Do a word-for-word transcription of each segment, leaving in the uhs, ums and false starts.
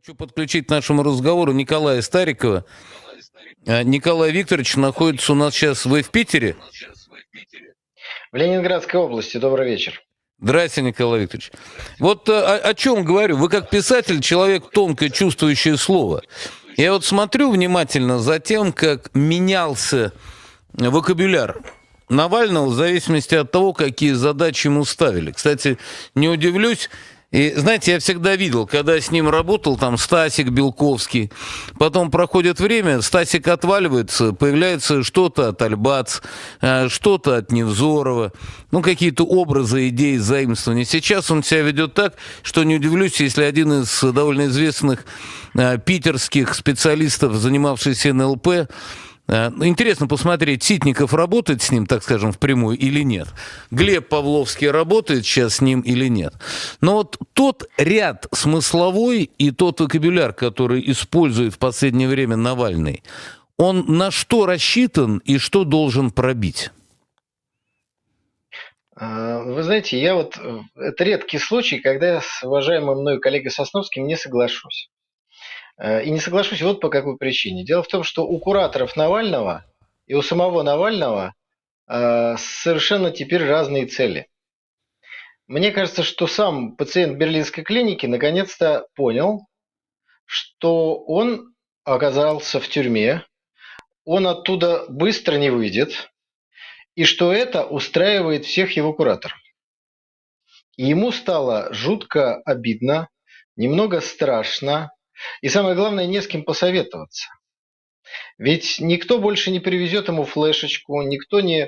Хочу подключить к нашему разговору Николая Старикова. А, Николай Викторович находится у нас сейчас. Вы в Питере? В Ленинградской области. Добрый вечер. Здравствуйте, Николай Викторович. Вот э, о, о чем говорю. Вы как писатель, человек тонко чувствующий слово. Я вот смотрю внимательно за тем, как менялся вокабуляр Навального в зависимости от того, какие задачи ему ставили. Кстати, не удивлюсь, и, знаете, я всегда видел, когда с ним работал там Стасик Белковский, потом проходит время, Стасик отваливается, появляется что-то от Альбац, что-то от Невзорова, ну, какие-то образы, идеи, заимствования. Сейчас он себя ведет так, что не удивлюсь, если один из довольно известных а, питерских специалистов, занимавшийся эн эл пэ, интересно посмотреть, Ситников работает с ним, так скажем, впрямую или нет. Глеб Павловский работает сейчас с ним или нет. Но вот тот ряд смысловой и тот вокабуляр, который использует в последнее время Навальный, он на что рассчитан и что должен пробить? Вы знаете, я вот... Это редкий случай, когда я с уважаемым мной коллегой Сосновским не соглашусь. И не соглашусь вот по какой причине. Дело в том, что у кураторов Навального и у самого Навального э, совершенно теперь разные цели. Мне кажется, что сам пациент Берлинской клиники наконец-то понял, что он оказался в тюрьме, он оттуда быстро не выйдет, и что это устраивает всех его кураторов. И ему стало жутко обидно, немного страшно, и самое главное, не с кем посоветоваться. Ведь никто больше не привезет ему флешечку, никто не,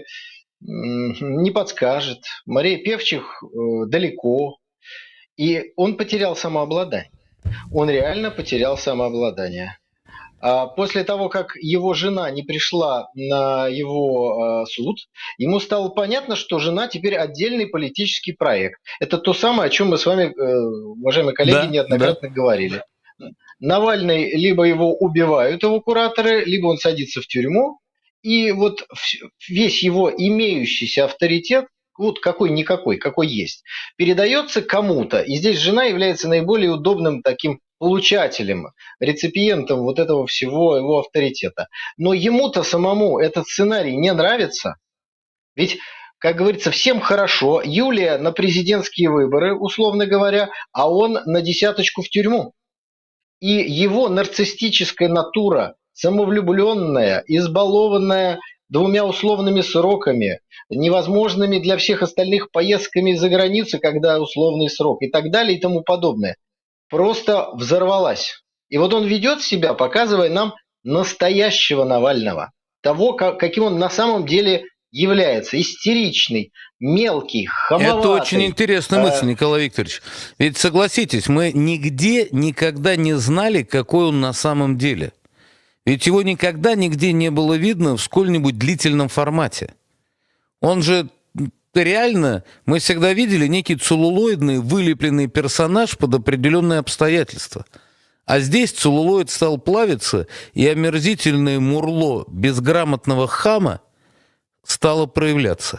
не подскажет. Мария Певчих э, далеко. И он потерял самообладание. Он реально потерял самообладание. А после того, как его жена не пришла на его э, суд, ему стало понятно, что жена теперь отдельный политический проект. Это то самое, о чем мы с вами, э, уважаемые коллеги, Да, неоднократно да. говорили. Навальный, либо его убивают, его кураторы, либо он садится в тюрьму, и вот весь его имеющийся авторитет, вот какой-никакой, какой есть, передается кому-то. И здесь жена является наиболее удобным таким получателем, реципиентом вот этого всего его авторитета. Но ему-то самому этот сценарий не нравится. Ведь, как говорится, всем хорошо. Юлия на президентские выборы, условно говоря, а он на десяточку в тюрьму. И его нарциссическая натура, самовлюбленная, избалованная двумя условными сроками, невозможными для всех остальных поездками за границу, когда условный срок, и так далее, и тому подобное, просто взорвалась. И вот он ведет себя, показывая нам настоящего Навального, того, каким он на самом деле является. Истеричный, мелкий, хамоватый. Это очень интересная мысль, Николай Викторович. Ведь согласитесь, мы нигде никогда не знали, какой он на самом деле. Ведь его никогда нигде не было видно в сколь-нибудь длительном формате. Он же реально, мы всегда видели некий целлулоидный, вылепленный персонаж под определенные обстоятельства. А здесь целлулоид стал плавиться, и омерзительное мурло безграмотного хама стало проявляться.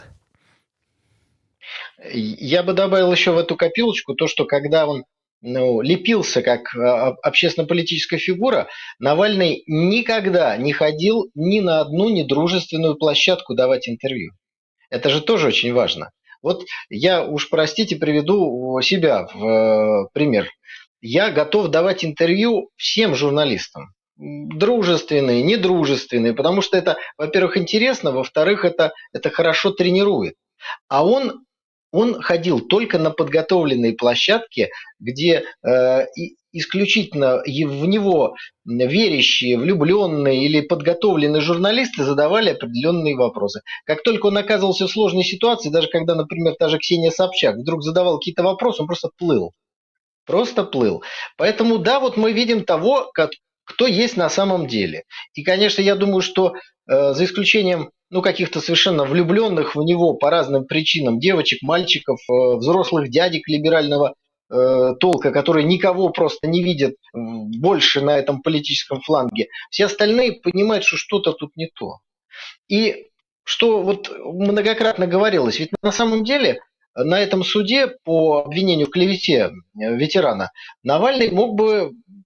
Я бы добавил еще в эту копилочку то, что когда он ну, лепился как общественно-политическая фигура, Навальный никогда не ходил ни на одну недружественную площадку давать интервью. Это же тоже очень важно. Вот я уж, простите, приведу себя в пример. Я готов давать интервью всем журналистам. Дружественные, недружественные, потому что это, во-первых, интересно, во-вторых, это, это хорошо тренирует. А он, он ходил только на подготовленные площадки, где э, исключительно в него верящие, влюбленные или подготовленные журналисты задавали определенные вопросы. Как только он оказывался в сложной ситуации, даже когда, например, та же Ксения Собчак вдруг задавал какие-то вопросы, он просто плыл. Просто плыл. Поэтому, да, вот мы видим того, как, кто есть на самом деле. И, конечно, я думаю, что э, за исключением ну, каких-то совершенно влюбленных в него по разным причинам девочек, мальчиков, э, взрослых дядек либерального э, толка, которые никого просто не видят больше на этом политическом фланге, все остальные понимают, что что-то тут не то. И что вот многократно говорилось, ведь на самом деле на этом суде по обвинению в клевете ветерана Навальный мог бы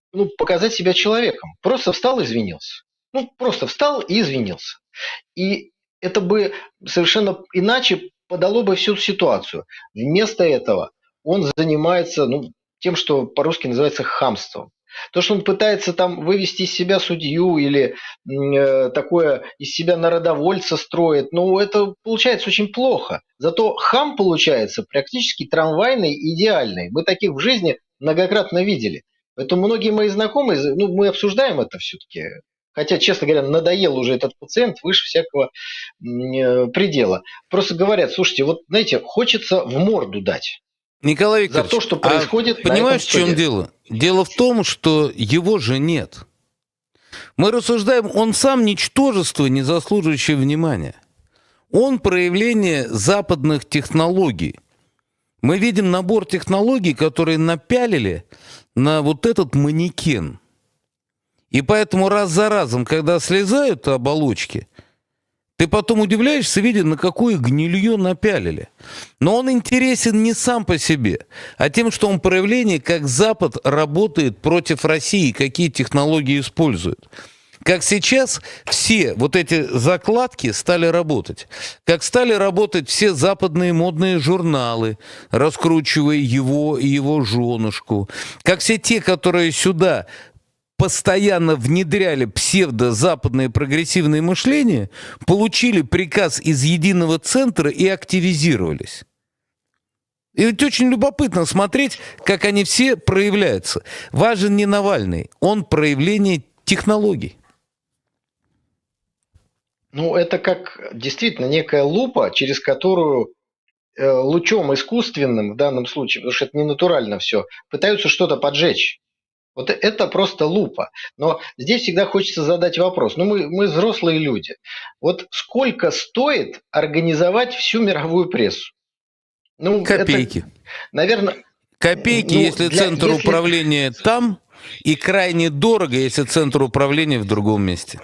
ну, показать себя человеком. Просто встал и извинился. Ну, просто встал и извинился. И это бы совершенно иначе подало бы всю ситуацию. Вместо этого он занимается, ну, тем, что по-русски называется хамством. То, что он пытается там вывести из себя судью или э, такое из себя народовольца строит, ну, это получается очень плохо. Зато хам получается практически трамвайный и идеальный. Мы таких в жизни многократно видели. Поэтому многие мои знакомые, ну, мы обсуждаем это все-таки, хотя, честно говоря, надоел уже этот пациент выше всякого э, предела. Просто говорят, слушайте, вот, знаете, хочется в морду дать. Николай За Викторович, то, что а происходит на понимаешь, этом в чем суде. дело? Дело в том, что его же нет. Мы рассуждаем, он сам ничтожество, не заслуживающее внимания. Он проявление западных технологий. Мы видим набор технологий, которые напялили на вот этот манекен. И поэтому раз за разом, когда слезают оболочки, ты потом удивляешься, видя, на какое гнилье напялили. Но он интересен не сам по себе, а тем, что он проявление, как Запад работает против России, какие технологии использует. Как сейчас все вот эти закладки стали работать. Как стали работать все западные модные журналы, раскручивая его и его женушку. Как все те, которые сюда постоянно внедряли псевдо-западное прогрессивное мышление, получили приказ из единого центра и активизировались. И ведь очень любопытно смотреть, как они все проявляются. Важен не Навальный, он проявление технологий. Ну, это как действительно некая лупа, через которую э, лучом искусственным в данном случае, потому что это не натурально все, пытаются что-то поджечь. Вот это просто лупа. Но здесь всегда хочется задать вопрос. Ну, мы, мы взрослые люди. Вот сколько стоит организовать всю мировую прессу? Ну, Копейки. Это, наверное... Копейки, ну, если для, центр если... управления там, и крайне дорого, если центр управления в другом месте.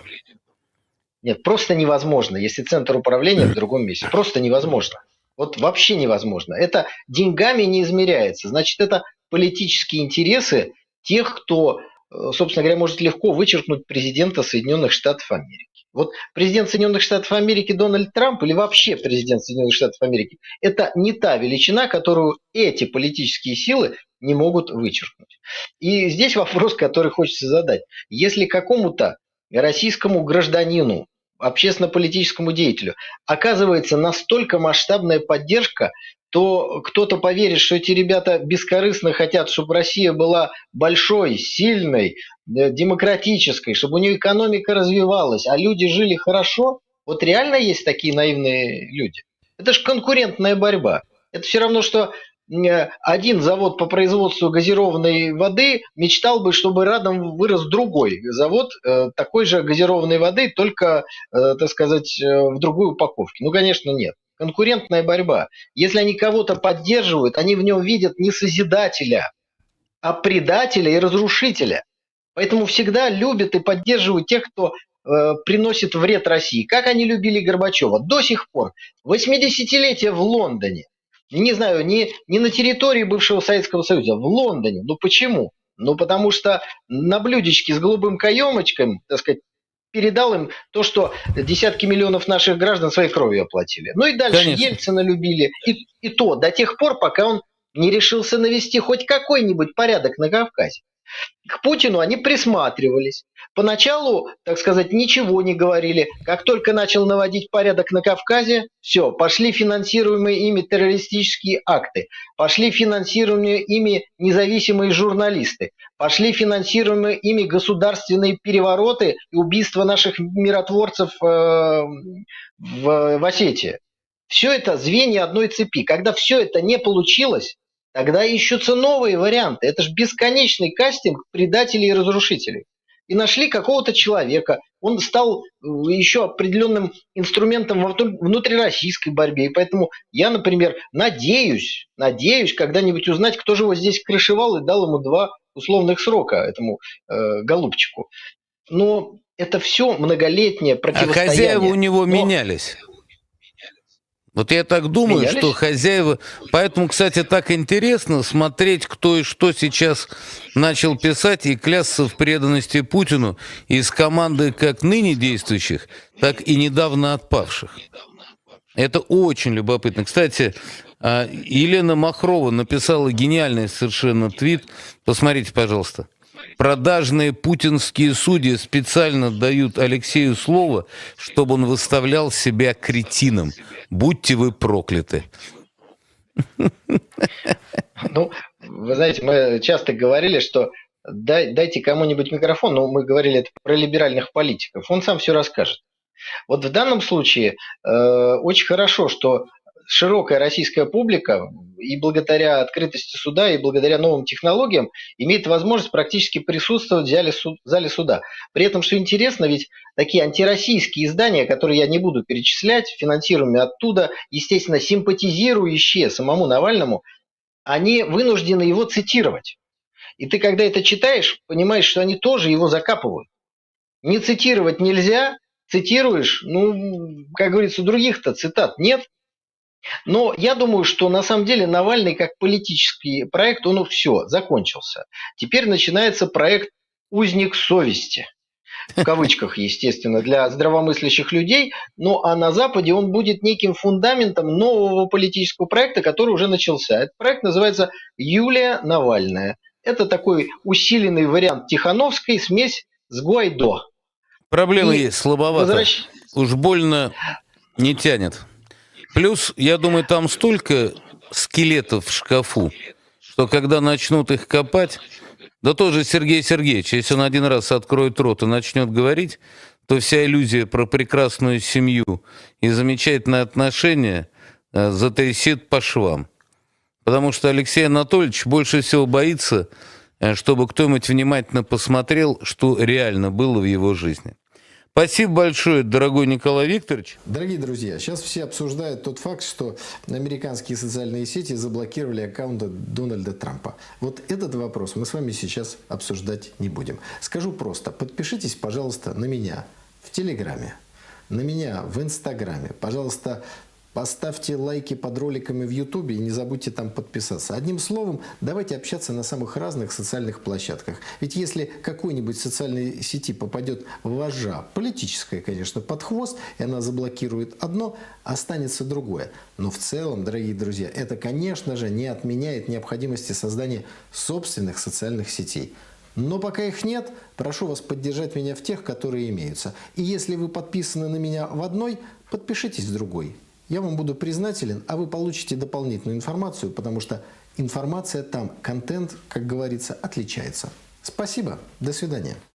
Нет, просто невозможно, если центр управления в другом месте. Просто невозможно. Вот вообще невозможно. Это деньгами не измеряется. Значит, это политические интересы тех, кто, собственно говоря, может легко вычеркнуть президента Соединенных Штатов Америки. Вот президент Соединенных Штатов Америки Дональд Трамп или вообще президент Соединенных Штатов Америки – это не та величина, которую эти политические силы не могут вычеркнуть. И здесь вопрос, который хочется задать. Если какому-то российскому гражданину, общественно-политическому деятелю оказывается настолько масштабная поддержка, то кто-то поверит, что эти ребята бескорыстно хотят, чтобы Россия была большой, сильной, демократической, чтобы у нее экономика развивалась, а люди жили хорошо. Вот реально есть такие наивные люди. Это же конкурентная борьба. Это все равно, что один завод по производству газированной воды мечтал бы, чтобы рядом вырос другой завод э, такой же газированной воды, только, э, так сказать, э, в другой упаковке. Ну, конечно, нет. Конкурентная борьба. Если они кого-то поддерживают, они в нем видят не созидателя, а предателя и разрушителя. Поэтому всегда любят и поддерживают тех, кто э, приносит вред России. Как они любили Горбачева. До сих пор. восьмидесятилетие в Лондоне. Не знаю, не, не на территории бывшего Советского Союза, в Лондоне. Ну почему? Ну потому что на блюдечке с голубым каемочком, так сказать, передал им то, что десятки миллионов наших граждан своей кровью оплатили. Ну и дальше Конечно. Ельцина любили. И, и то до тех пор, пока он не решился навести хоть какой-нибудь порядок на Кавказе. К Путину они присматривались. Поначалу, так сказать, ничего не говорили. Как только начал наводить порядок на Кавказе, все, пошли финансируемые ими террористические акты, пошли финансируемые ими независимые журналисты, пошли финансируемые ими государственные перевороты и убийства наших миротворцев э, в, в Осетии. Все это звенья одной цепи. Когда все это не получилось, тогда ищутся новые варианты. Это же бесконечный кастинг предателей и разрушителей. И нашли какого-то человека. Он стал еще определенным инструментом во внутрироссийской борьбе. И поэтому я, например, надеюсь, надеюсь когда-нибудь узнать, кто же его здесь крышевал и дал ему два условных срока, этому э, голубчику. Но это все многолетнее противостояние. А хозяева у него Но... менялись. Вот я так думаю, Менялись? что хозяева... Поэтому, кстати, так интересно смотреть, кто и что сейчас начал писать и клясться в преданности Путину из команды как ныне действующих, так и недавно отпавших. Это очень любопытно. Кстати, Елена Махрова написала гениальный совершенно твит. Посмотрите, пожалуйста. Продажные путинские судьи специально дают Алексею слово, чтобы он выставлял себя кретином. Будьте вы прокляты. Ну, вы знаете, мы часто говорили, что дай, дайте кому-нибудь микрофон, но мы говорили это про либеральных политиков, он сам все расскажет. Вот в данном случае э, очень хорошо, что широкая российская публика и благодаря открытости суда, и благодаря новым технологиям имеет возможность практически присутствовать в зале, суд, в зале суда. При этом, что интересно, ведь такие антироссийские издания, которые я не буду перечислять, финансируемые оттуда, естественно, симпатизирующие самому Навальному, они вынуждены его цитировать. И ты, когда это читаешь, понимаешь, что они тоже его закапывают. Не цитировать нельзя, цитируешь, ну, как говорится, других-то цитат нет. Но я думаю, что на самом деле Навальный как политический проект, он ну, все, закончился. Теперь начинается проект «Узник совести». В кавычках, естественно, для здравомыслящих людей. Ну а на Западе он будет неким фундаментом нового политического проекта, который уже начался. Этот проект называется «Юлия Навальная». Это такой усиленный вариант Тихановской, смесь с Гуайдо. Проблема И есть, слабовато. Возвращ... Уж больно не тянет. Плюс, я думаю, там столько скелетов в шкафу, что когда начнут их копать, да тоже Сергей Сергеевич, если он один раз откроет рот и начнет говорить, то вся иллюзия про прекрасную семью и замечательные отношения затрясет по швам. Потому что Алексей Анатольевич больше всего боится, чтобы кто-нибудь внимательно посмотрел, что реально было в его жизни. Спасибо большое, дорогой Николай Викторович. Дорогие друзья, сейчас все обсуждают тот факт, что американские социальные сети заблокировали аккаунты Дональда Трампа. Вот этот вопрос мы с вами сейчас обсуждать не будем. Скажу просто, подпишитесь, пожалуйста, на меня в Телеграме, на меня в Инстаграме. Пожалуйста, поставьте лайки под роликами в Ютубе и не забудьте там подписаться. Одним словом, давайте общаться на самых разных социальных площадках. Ведь если какой-нибудь социальной сети попадет вожжа, политическая, конечно, под хвост, и она заблокирует одно, останется другое. Но в целом, дорогие друзья, это, конечно же, не отменяет необходимости создания собственных социальных сетей. Но пока их нет, прошу вас поддержать меня в тех, которые имеются. И если вы подписаны на меня в одной, подпишитесь в другой. Я вам буду признателен, а вы получите дополнительную информацию, потому что информация там, контент, как говорится, отличается. Спасибо, до свидания.